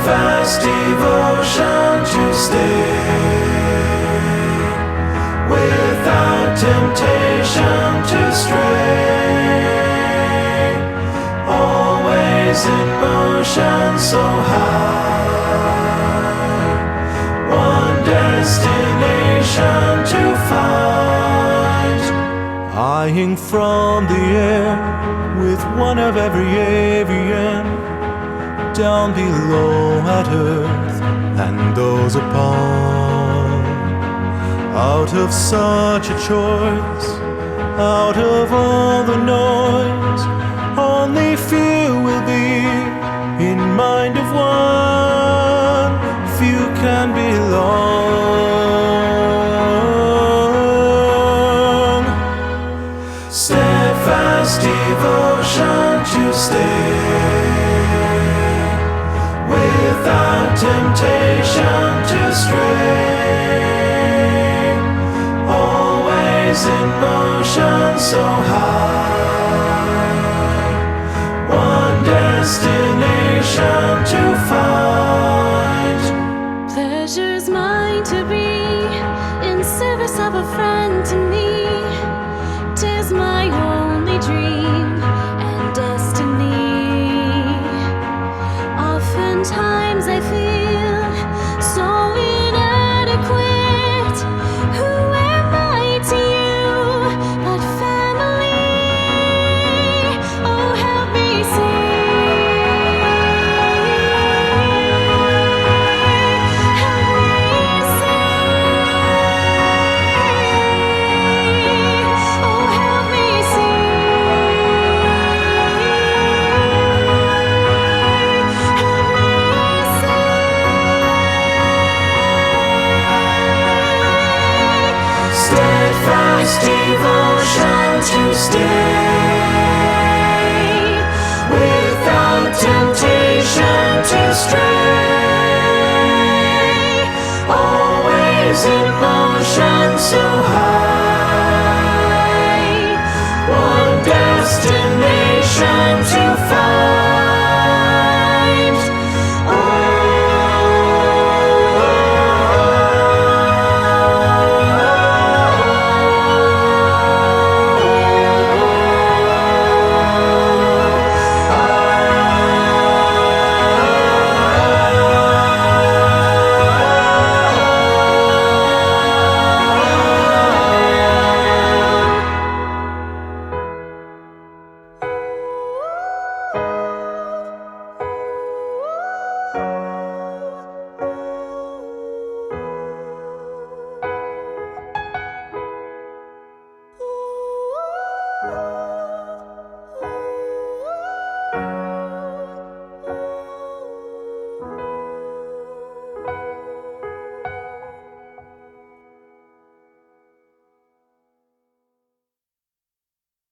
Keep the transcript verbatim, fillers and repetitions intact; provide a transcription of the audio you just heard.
steadfast devotion to stay, without temptation to stray, always in motion so high, one destination to find. Eyeing from the air with one of every avian, down below at earth and those upon. Out of such a choice, out of all the noise, only few will be in mind of one. Few can belong. Steadfast devotion to stay, without temptation to stray, always in motion so high, one destination to find. Pleasure's mine to be, in service of a friend to me. 'Tis my only dream and destiny. Oftentimes I feel so inadequate. Who am I to you but family? Oh, help me see. Help me see. Oh, help me see. Help me see. Steadfast devotion to stay, without temptation to stray, always in motion so high.